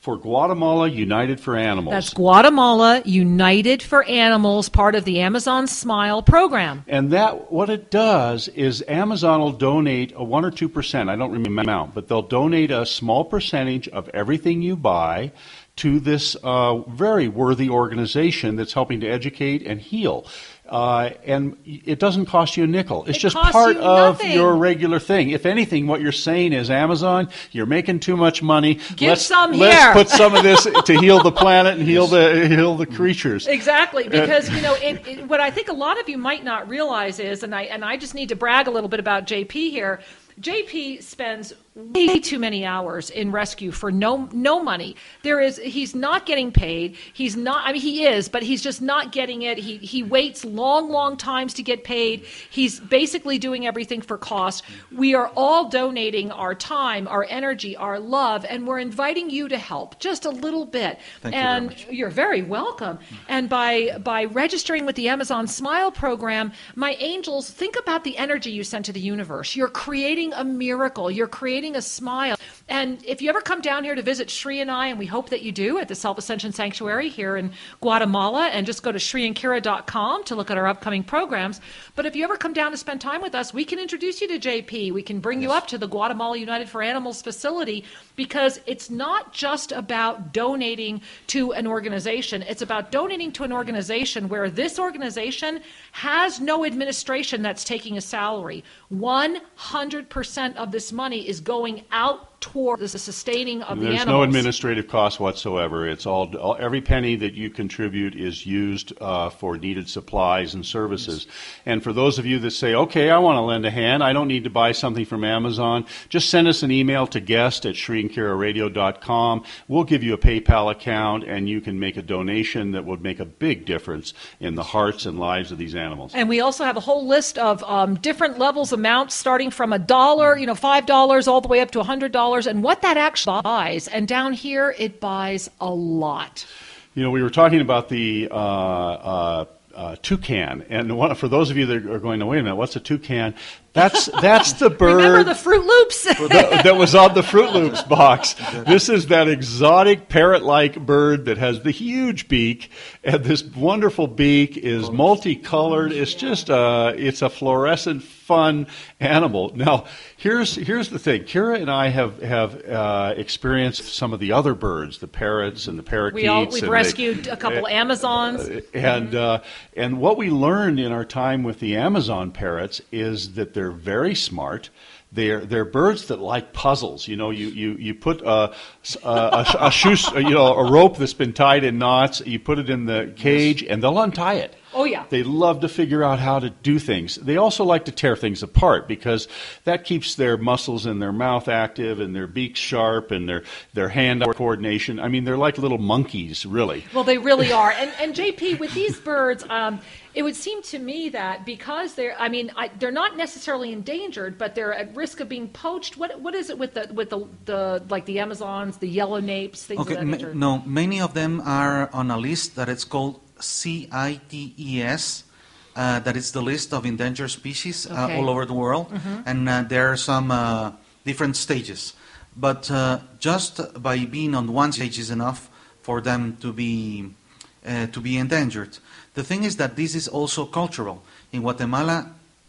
S3: For Guatemala United for Animals.
S2: That's Guatemala United for Animals, part of the Amazon Smile program.
S3: And that, what it does is Amazon will donate a one or two percent, I don't remember the amount, but they'll donate a small percentage of everything you buy to this uh, very worthy organization that's helping to educate and heal. Uh, and it doesn't cost you a nickel. It's
S2: it
S3: just part
S2: you
S3: of
S2: nothing.
S3: your regular thing. If anything, what you're saying is, Amazon, you're making too much money.
S2: Give
S3: let's,
S2: some
S3: let's
S2: here.
S3: put some of this to heal the planet and heal the heal the creatures.
S2: Exactly, because you know it, it, what I think a lot of you might not realize is, and I and I just need to brag a little bit about J P here. J P spends way too many hours in rescue for no no money. There is he's not getting paid. He's not I mean he is, but he's just not getting it. He he waits long long times to get paid. He's basically doing everything for cost. We are all donating our time, our energy, our love, and we're inviting you to help just a little bit.
S4: Thank
S2: and
S4: you very much.
S2: You're very welcome. And by by registering with the Amazon Smile program, my angels, think about the energy you send to the universe. You're creating a miracle. You're creating a smile. And if you ever come down here to visit Shri and I, and we hope that you do, at the Self-Ascension Sanctuary here in Guatemala, and just go to shri and kira dot com to look at our upcoming programs. But if you ever come down to spend time with us, we can introduce you to J P. We can bring you up to the Guatemala United for Animals facility, because it's not just about donating to an organization. It's about donating to an organization where this organization has no administration that's taking a salary. one hundred percent of this money is going out toward the sustaining of the
S3: There's
S2: animals.
S3: no administrative cost whatsoever. It's all, all every penny that you contribute is used uh, for needed supplies and services. Yes. And for those of you that say, okay, I want to lend a hand, I don't need to buy something from Amazon, just send us an email to guest at shri and kira radio dot com. We'll give you a PayPal account, and you can make a donation that would make a big difference in the hearts and lives of these animals.
S2: And we also have a whole list of um, different levels, amounts, starting from a dollar, you know, five dollars all the way up to a hundred dollars. And what that actually buys. And down here, it buys a lot.
S3: You know, we were talking about the uh, uh, uh, toucan. And one, for those of you that are going to, wait a minute, what's a toucan? That's that's the bird.
S2: Remember the Fruit Loops?
S3: that, that was on the Fruit Loops box. This is that exotic parrot-like bird that has the huge beak, and this wonderful beak is multicolored. It's just a, it's a fluorescent, fun animal. Now, here's here's the thing. Kira and I have have uh, experienced some of the other birds, the parrots and the parakeets.
S2: We all, we've
S3: and
S2: rescued
S3: they,
S2: a couple
S3: uh,
S2: Amazons.
S3: Uh, and uh, and what we learned in our time with the Amazon parrots is that they're very smart. They're they're birds that like puzzles. You know, you you you put a a, a, a shoe, you know, a rope that's been tied in knots. You put it in the cage, and they'll untie it.
S2: Oh yeah.
S3: They love to figure out how to do things. They also like to tear things apart, because that keeps their muscles in their mouth active and their beaks sharp and their their hand coordination. I mean, they're like little monkeys, really.
S2: Well, they really are. And and J P, with these birds, um, it would seem to me that because they're, I mean, I, they're not necessarily endangered, but they're at risk of being poached. What what is it with the with the, the like the Amazons, the yellow napes, things
S4: Okay,
S2: of that
S4: ma-
S2: nature?
S4: no, many of them are on a list that it's called C I T E S. Uh, that is the list of endangered species uh,
S2: Okay.
S4: all over the world,
S2: Mhm.
S4: and uh, there are some uh, different stages. But uh, just by being on one stage is enough for them to be uh, to be endangered. The thing is that this is also cultural. In Guatemala,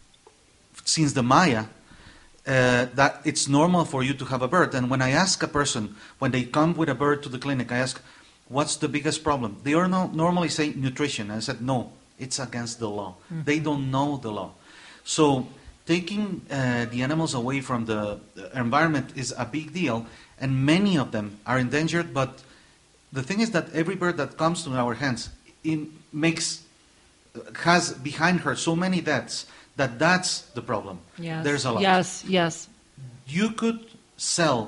S4: since the Maya, uh, that it's normal for you to have a bird. And when I ask a person, when they come with a bird to the clinic, I ask, what's the biggest problem? They are no, normally say nutrition. I said, no, it's against the law. Mm. They don't know the law. So taking uh, the animals away from the environment is a big deal, and many of them are endangered. But the thing is that every bird that comes to our hands in makes has behind her so many deaths that that's the problem.
S2: Yes.
S4: There's a lot.
S2: Yes, yes.
S4: You could sell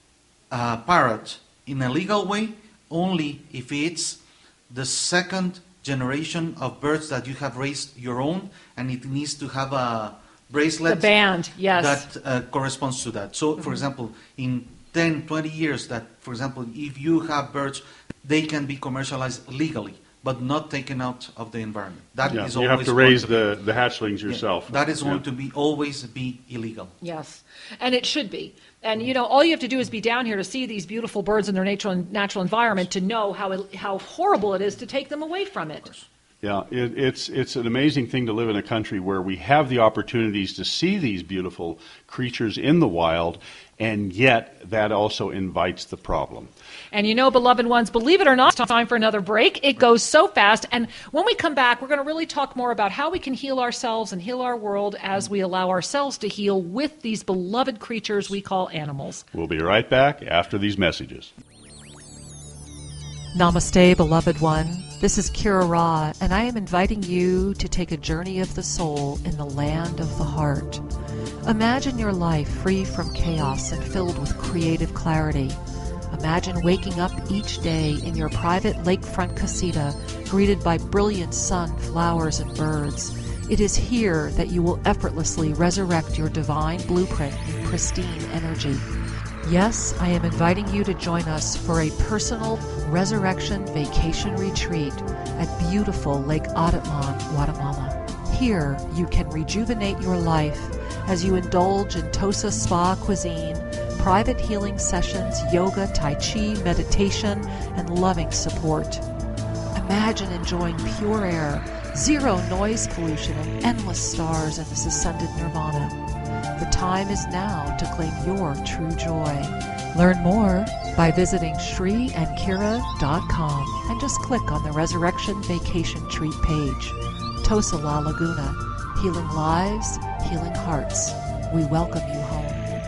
S4: a parrot in a legal way only if it's the second generation of birds that you have raised your own, and it needs to have a bracelet
S2: The band, yes.
S4: that uh, corresponds to that. So,
S2: Mm-hmm.
S4: for example, in ten, twenty years, that, for example, if you have birds, they can be commercialized legally. but not taken out of the environment. That
S3: Yeah,
S4: is
S3: you
S4: always
S3: have to
S4: going
S3: raise
S4: to be-
S3: the, the hatchlings
S4: Yeah,
S3: yourself.
S4: that is going
S3: Yeah.
S4: to be always be illegal.
S2: Yes, and it should be. And, you know, all you have to do is be down here to see these beautiful birds in their natural natural environment to know how it, how horrible it is to take them away from it.
S3: Yeah, it, it's it's an amazing thing to live in a country where we have the opportunities to see these beautiful creatures in the wild, and yet that also invites the problem.
S2: And you know, beloved ones, believe it or not, it's time for another break. It goes so fast. And when we come back, we're going to really talk more about how we can heal ourselves and heal our world as we allow ourselves to heal with these beloved creatures we call animals.
S3: We'll be right back after these messages.
S2: Namaste, beloved one. This is Kira Ra, and I am inviting you to take a journey of the soul in the land of the heart. Imagine your life free from chaos and filled with creative clarity. Imagine waking up each day in your private lakefront casita, greeted by brilliant sun, flowers, and birds. It is here that you will effortlessly resurrect your divine blueprint in pristine energy. Yes, I am inviting you to join us for a personal resurrection vacation retreat at beautiful Lake Atatlan, Guatemala. Here, you can rejuvenate your life as you indulge in Tosa Spa cuisine, private healing sessions, yoga, tai chi, meditation, and loving support. Imagine enjoying pure air, zero noise pollution, and endless stars in this ascended nirvana. The time is now to claim your true joy. Learn more by visiting Sri and Kira dot com and just click on the Resurrection Vacation Treat page. Tosa La Laguna, healing lives, healing hearts. We welcome you home.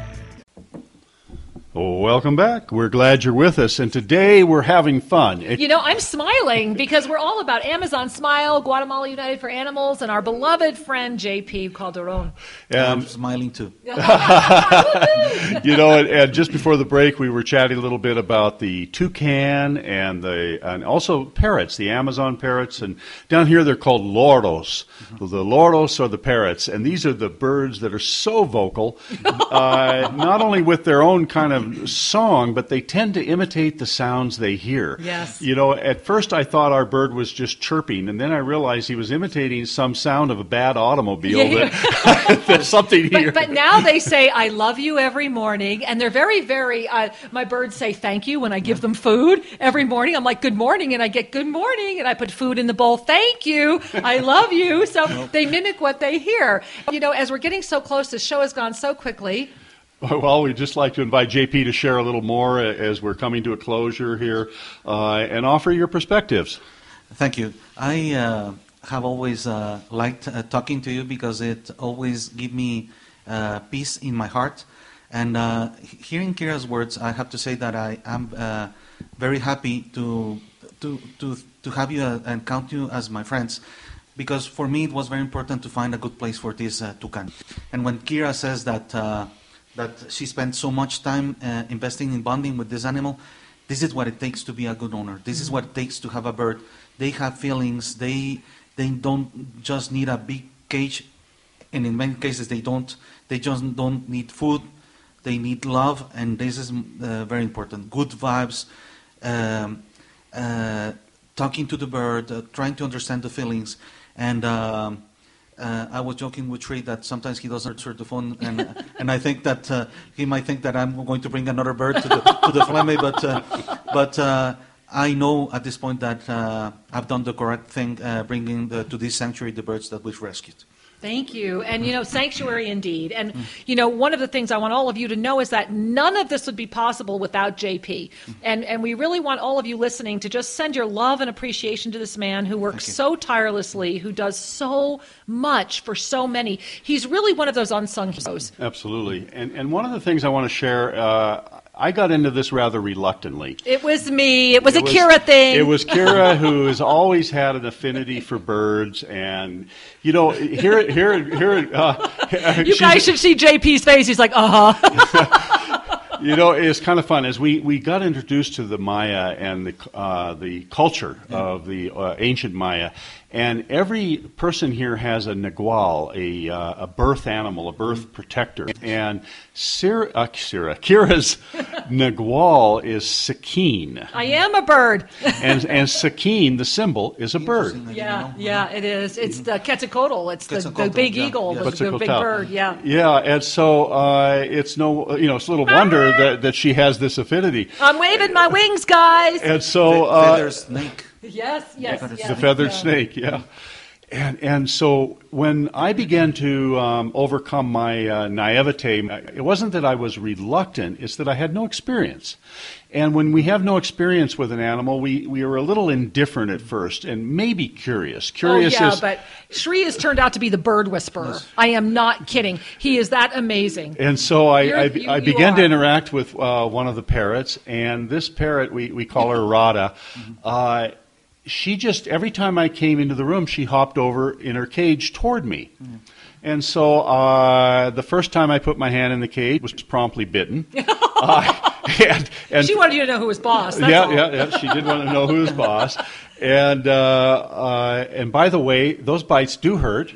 S3: Welcome back. We're glad you're with us, and today we're having fun. It-
S2: You know, I'm smiling because we're all about Amazon Smile, Guatemala United for Animals, and our beloved friend J P Calderon.
S4: I'm
S3: and
S4: smiling too.
S3: you know, and, and just before the break, we were chatting a little bit about the toucan and the and also parrots, the Amazon parrots, and down here they're called loros. Mm-hmm. The loros are the parrots, and these are the birds that are so vocal, uh, not only with their own kind of song, but they tend to imitate the sounds they hear.
S2: Yes.
S3: You know, at first I thought our bird was just chirping, and then I realized he was imitating some sound of a bad automobile.
S2: Yeah.
S3: That, there's something here.
S2: But, but now they say, I love you every morning. And they're very, very, uh, my birds say thank you when I give them food every morning. I'm like, good morning. And I get good morning. And I put food in the bowl. Thank you. I love you. So they mimic what they hear. You know, as we're getting so close, the show has gone so quickly.
S3: Well, we'd just like to invite J P to share a little more as we're coming to a closure here uh, and offer your perspectives.
S4: Thank you. I uh, have always uh, liked uh, talking to you because it always gives me uh, peace in my heart. And uh, hearing Kira's words, I have to say that I am uh, very happy to to to to have you uh, and count you as my friends. Because for me, it was very important to find a good place for this uh, toucan. And when Kira says that uh, that she spent so much time uh, investing in bonding with this animal, this is what it takes to be a good owner. This is what it takes to have a bird. They have feelings. They they don't just need a big cage, and in many cases they don't. They just don't need food. They need love, and this is uh, very important. Good vibes, um, uh, talking to the bird, uh, trying to understand the feelings, and. Um, Uh, I was joking with Sri that sometimes he doesn't answer the phone, and and I think that uh, he might think that I'm going to bring another bird to the to the flame, but uh, but uh, I know at this point that uh, I've done the correct thing, uh, bringing the, to this sanctuary the birds that we've rescued.
S2: Thank you. And, you know, sanctuary indeed. And, you know, one of the things I want all of you to know is that none of this would be possible without J P. And and we really want all of you listening to just send your love and appreciation to this man who works so tirelessly, who does so much for so many. He's really one of those unsung heroes.
S3: Absolutely. And and one of the things I want to share, uh, I got into this rather reluctantly.
S2: It was me. It was
S3: It
S2: a Kira thing.
S3: It was Kira, who has always had an affinity for birds, and you know, here, here, here. Uh,
S2: you guys should see J P's face. He's like, uh huh.
S3: You know, it's kind of fun. As we, we got introduced to the Maya and the uh, the culture of the uh, ancient Maya, and every person here has a nagual, a uh, a birth animal, a birth protector. And Sira, uh, Sira, Kira's nagual is Sakine.
S2: I am a bird.
S3: and and Sakine, the symbol, is a bird.
S4: Interesting, I didn't
S2: Yeah,
S4: know.
S2: yeah, it is. It's the Quetzalcoatl. It's the, the
S4: Quetzalcoatl,
S2: big
S4: yeah,
S2: eagle,
S4: yeah.
S2: the, the big
S3: Quetzalcoatl.
S2: bird. Yeah.
S3: Yeah, and so uh, it's no, you know, it's little wonder that, that she has this affinity.
S2: I'm waving my wings, guys.
S3: And so,
S4: Fe-
S3: uh,
S4: feather snake.
S2: Yes, yes,
S4: feathered
S2: yes.
S3: the feathered
S2: yeah.
S3: snake, yeah. And and so when I began to um, overcome my uh, naivete, it wasn't that I was reluctant; it's that I had no experience. And when we have no experience with an animal, we, we are a little indifferent at first and maybe curious. Curious
S2: oh, yeah,
S3: is,
S2: but Shri has turned out to be the bird whisperer. I am not kidding. He is that amazing.
S3: and so I,
S2: You're-
S3: I,
S2: you-
S3: I
S2: you
S3: began to
S2: are.
S3: interact with uh, one of the parrots, and this parrot, we, we call her Radha. Uh, she just, every time I came into the room, she hopped over in her cage toward me. And so uh, the first time I put my hand in the cage was promptly bitten. uh, and, and
S2: She wanted you to know who was boss. That's
S3: yeah,
S2: all.
S3: yeah, yeah. She did want to know who was boss. And uh, uh, and by the way, those bites do hurt.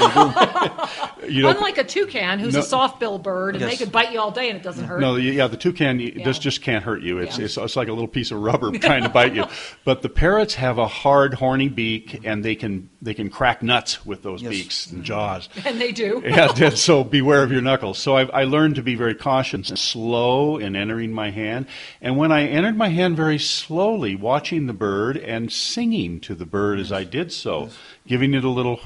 S3: you know,
S2: Unlike a toucan, who's
S3: No.
S2: a soft-billed bird, and
S4: Yes.
S2: they could bite you all day and it doesn't hurt.
S3: no, yeah, the toucan, y-
S2: Yeah.
S3: this just can't hurt you. It's,
S2: Yeah.
S3: it's it's like a little piece of rubber trying to bite you. But the parrots have a hard, horny beak, and they can they can crack nuts with those
S4: Yes.
S3: beaks and jaws.
S2: And they do.
S3: And, and so beware of your knuckles. So I, I learned to be very cautious and slow in entering my hand. And when I entered my hand very slowly, watching the bird and singing to the bird as I did so, giving it a little,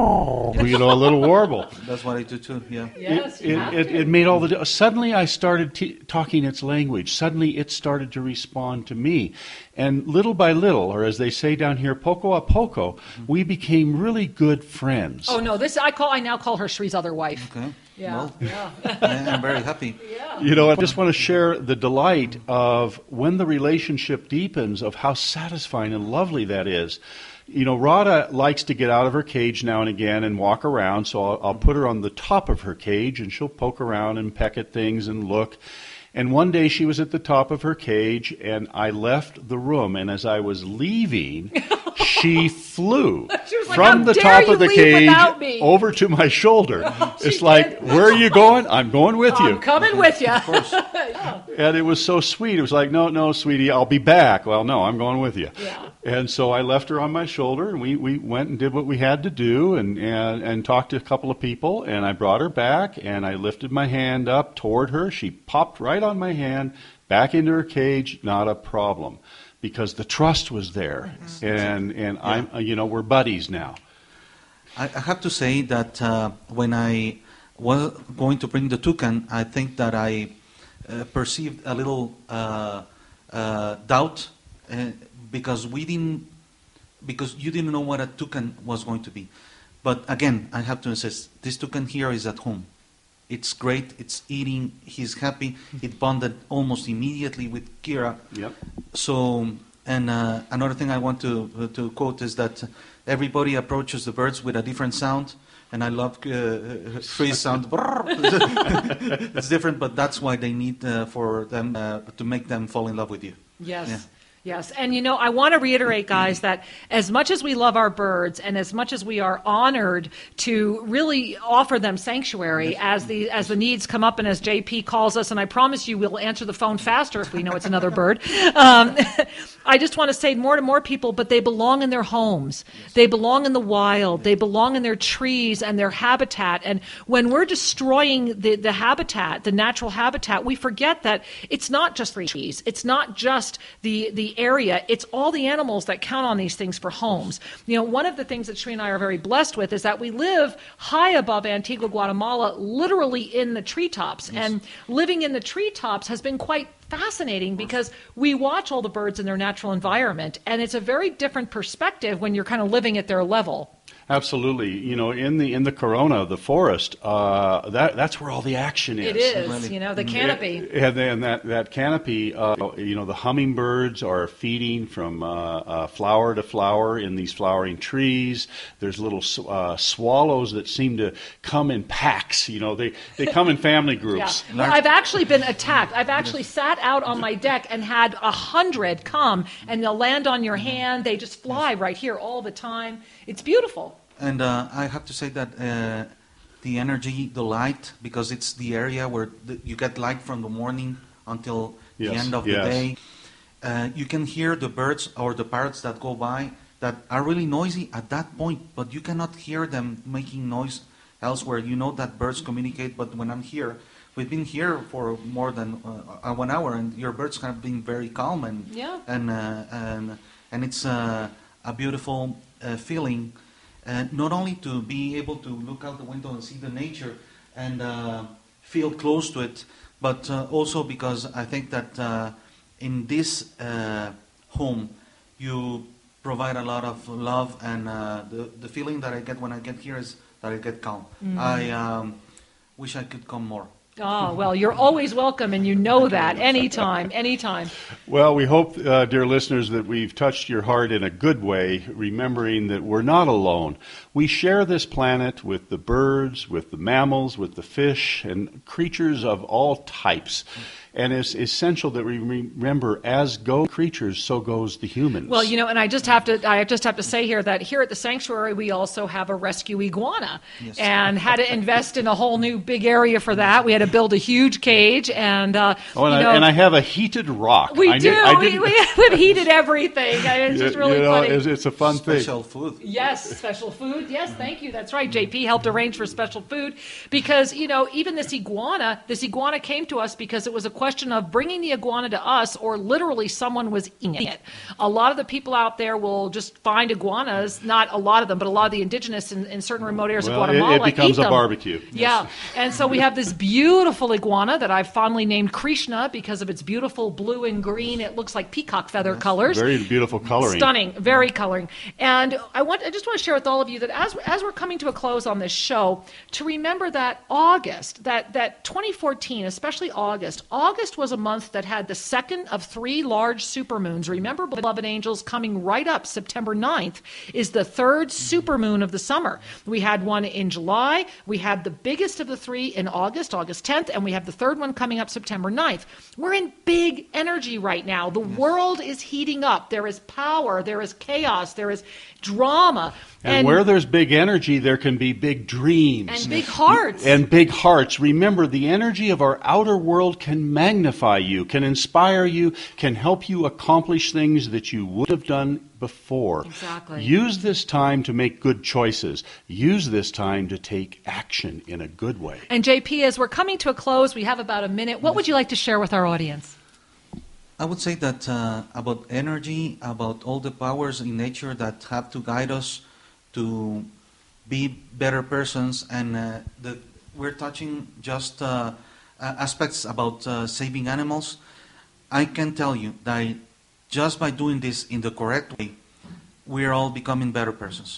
S3: you know, a little warble.
S4: That's what I do too. Yeah.
S2: Yes,
S3: It,
S2: you
S3: it,
S2: have
S3: it,
S2: to.
S3: it made all the. Suddenly, I started t- talking its language. Suddenly, it started to respond to me, and little by little, or as they say down here, poco a poco, we became really good friends.
S2: Oh no, this I call I now call her Shri's other wife.
S4: Okay.
S2: Yeah,
S4: Well,
S2: yeah.
S4: I- I'm very happy.
S3: You know, I just want to share the delight of when the relationship deepens, of how satisfying and lovely that is. You know, Radha likes to get out of her cage now and again and walk around, so I'll, I'll put her on the top of her cage, and she'll poke around and peck at things and look. And one day she was at the top of her cage, and I left the room, and as I was leaving, she flew
S2: She was like,
S3: from
S2: "How
S3: the
S2: dare
S3: top
S2: you
S3: of the
S2: leave
S3: cage
S2: without me?"
S3: over to my shoulder.
S2: she
S3: It's like,
S2: did.
S3: where are you going? I'm going with you.
S2: I'm coming with you.
S3: And it was so sweet. It was like, no, no, sweetie, I'll be back. Well, no, I'm going with you.
S2: Yeah.
S3: And so I left her on my shoulder, and we, we went and did what we had to do, and, and, and talked to a couple of people, and I brought her back, and I lifted my hand up toward her. She popped right on my hand, back into her cage, not a problem, because the trust was there, and, and I'm, you know, we're buddies now.
S4: I, I have to say that uh, when I was going to bring the toucan, I think that I uh, perceived a little uh, uh, doubt uh, because we didn't, because you didn't know what a toucan was going to be. But again, I have to insist: this toucan here is at home. It's great. It's eating. He's happy. It bonded almost immediately with Kira.
S3: Yep.
S4: So, and uh, another thing I want to to quote is that everybody approaches the birds with a different sound, and I love uh, Shri's sound. It's different, but that's why they need uh, for them uh, to make them fall in love with you.
S2: Yes.
S4: Yeah.
S2: Yes. And, you know, I want to reiterate, guys, that as much as we love our birds and as much as we are honored to really offer them sanctuary as the as the needs come up and as J P calls us, and I promise you we'll answer the phone faster if we know it's another bird, um, I just want to say more to more people, but they belong in their homes. They belong in the wild. They belong in their trees and their habitat. And when we're destroying the, the habitat, the natural habitat, we forget that it's not just the trees. It's not just the, the area. It's all the animals that count on these things for homes. You know, one of the things that Shri and I are very blessed with is that we live high above Antigua, Guatemala, literally in the treetops. Yes. And living in the treetops has been quite fascinating because we watch all the birds in their natural environment, and it's a very different perspective when you're kind of living at their level.
S3: Absolutely. You know, in the in the corona, the forest, uh, that that's where all the action is.
S2: It is, you know, the canopy.
S3: It, and then that that canopy, uh, you know, the hummingbirds are feeding from uh, uh, flower to flower in these flowering trees. There's little uh, swallows that seem to come in packs. You know, they they come in family groups.
S2: Yeah. Well, I've actually been attacked. I've actually sat out on my deck and had a hundred come, and they'll land on your hand. They just fly right here all the time. It's beautiful.
S4: And uh, I have to say that uh, the energy, the light, because it's the area where the, you get light from the morning until
S3: Yes,
S4: the end of
S3: yes.
S4: the day. Uh, you can hear the birds or the parrots that go by that are really noisy at that point, but you cannot hear them making noise elsewhere. You know that birds communicate, but when I'm here, we've been here for more than uh, one hour, and your birds have been very calm, and
S2: Yeah.
S4: and uh, and and it's uh, a beautiful uh, feeling. And not only to be able to look out the window and see the nature and uh, feel close to it, but uh, also because I think that uh, in this uh, home you provide a lot of love, and uh, the, the feeling that I get when I get here is that I get calm.
S2: Mm.
S4: I um, wish I could come more.
S2: Oh, well, you're always welcome, and you know that anytime, anytime.
S3: Well, we hope, uh, dear listeners, that we've touched your heart in a good way, remembering that we're not alone. We share this planet with the birds, with the mammals, with the fish, and creatures of all types. And it's essential that we remember, as go creatures, so goes the humans.
S2: Well, you know, and I just have to I just have to say here that here at the sanctuary we also have a rescue iguana,
S4: Yes.
S2: and had to invest in a whole new big area for that. We had to build a huge cage, and uh,
S3: oh, and,
S2: you
S3: I,
S2: know,
S3: and I have a heated rock.
S2: we
S3: I
S2: do.
S3: did- I
S2: we,
S3: didn't-
S2: we have heated everything. It's just
S3: you
S2: really
S3: know,
S2: funny.
S3: It's, it's a fun thing.
S4: Special food.
S2: Yes, special food. Yes, thank you. That's right. J P helped arrange for special food because, you know, even this iguana, this iguana came to us because it was a question of bringing the iguana to us, or literally someone was eating it. A lot of the people out there will just find iguanas, not a lot of them, but a lot of the indigenous in, in certain remote areas
S3: Well,
S2: of
S3: it,
S2: Guatemala
S3: it becomes
S2: eat
S3: a
S2: them.
S3: barbecue.
S2: Yeah, and so we have this beautiful iguana that I've fondly named Krishna because of its beautiful blue and green. It looks like peacock feather colors.
S3: Very beautiful coloring.
S2: Stunning, very coloring. And I want I just want to share with all of you that as as we're coming to a close on this show, to remember that August, that that twenty fourteen, especially August, August was a month that had the second of three large supermoons. Remember, beloved angels, coming right up September ninth is the third supermoon of the summer. We had one in July, we had the biggest of the three in August, August tenth, and we have the third one coming up September ninth. We're in big energy right now. The world is heating up. There is power, there is chaos, there is drama.
S3: And, where there's big energy, there can be big dreams.
S2: and big hearts.
S3: And big hearts. Remember, the energy of our outer world can magnify you, can inspire you, can help you accomplish things that you would have done before.
S2: Exactly.
S3: Use this time to make good choices. Use this time to take action in a good way.
S2: And J P, as we're coming to a close, we have about a minute. What would you like to share with our audience?
S4: I would say that uh, about energy, about all the powers in nature that have to guide us to be better persons, and uh, the, we're touching just uh, aspects about uh, saving animals. I can tell you that just by doing this in the correct way, we're all becoming better persons.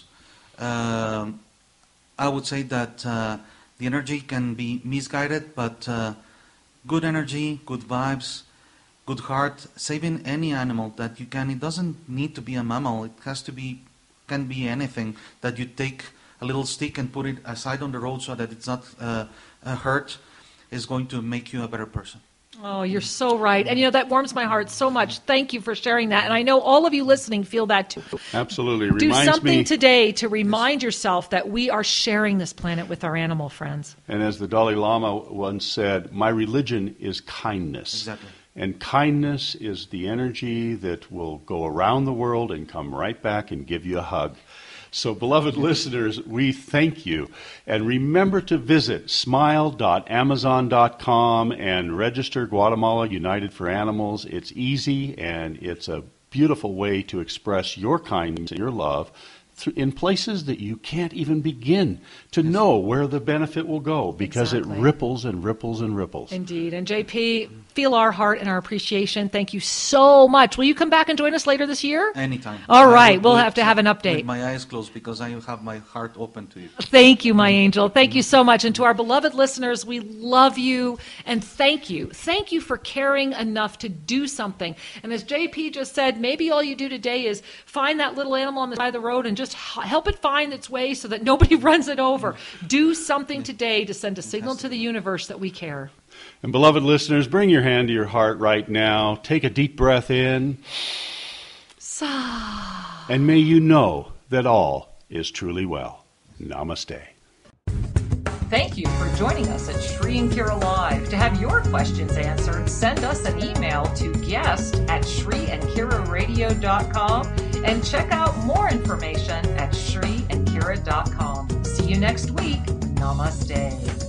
S4: Um, I would say that uh, the energy can be misguided, but uh, good energy, good vibes, good heart, saving any animal that you can. It doesn't need to be a mammal. It has to be, can be anything that you take a little stick and put it aside on the road so that it's not uh, uh, hurt, is going to make you a better person.
S2: Oh, you're so right. And, you know, that warms my heart so much. Thank you for sharing that. And I know all of you listening feel that too.
S3: Absolutely.
S2: Do
S3: Reminds
S2: something
S3: me,
S2: today to remind yourself that we are sharing this planet with our animal friends.
S3: and as the Dalai Lama once said, my religion is kindness.
S4: Exactly.
S3: And kindness is the energy that will go around the world and come right back and give you a hug. So, beloved listeners, we thank you. And remember to visit smile dot amazon dot com and register Guatemala United for Animals. It's easy, and it's a beautiful way to express your kindness and your love th- in places that you can't even begin to know where the benefit will go, because
S2: Exactly.
S3: it ripples and ripples and ripples.
S2: Indeed. And J P, feel our heart and our appreciation. Thank you so much. Will you come back and join us later this year?
S4: Anytime.
S2: All
S4: I
S2: right.
S4: would
S2: We'll
S4: do
S2: have
S4: it
S2: to have an
S4: with
S2: update.
S4: my eyes closed, because I have my heart open to you.
S2: Thank you, my angel. Thank you so much. And to our beloved listeners, we love you and thank you. Thank you for caring enough to do something. And as J P just said, maybe all you do today is find that little animal on the side of the road and just h- help it find its way so that nobody runs it over. Do something today to send a signal to the universe that we care.
S3: And beloved listeners, bring your hand to your heart right now. Take a deep breath in.
S2: Sigh.
S3: And may you know that all is truly well. Namaste.
S2: Thank you for joining us at Shri and Kira Live. To have your questions answered, send us an email to guest at shri and kira radio dot com and check out more information at shri and kira dot com. See you next week. Namaste.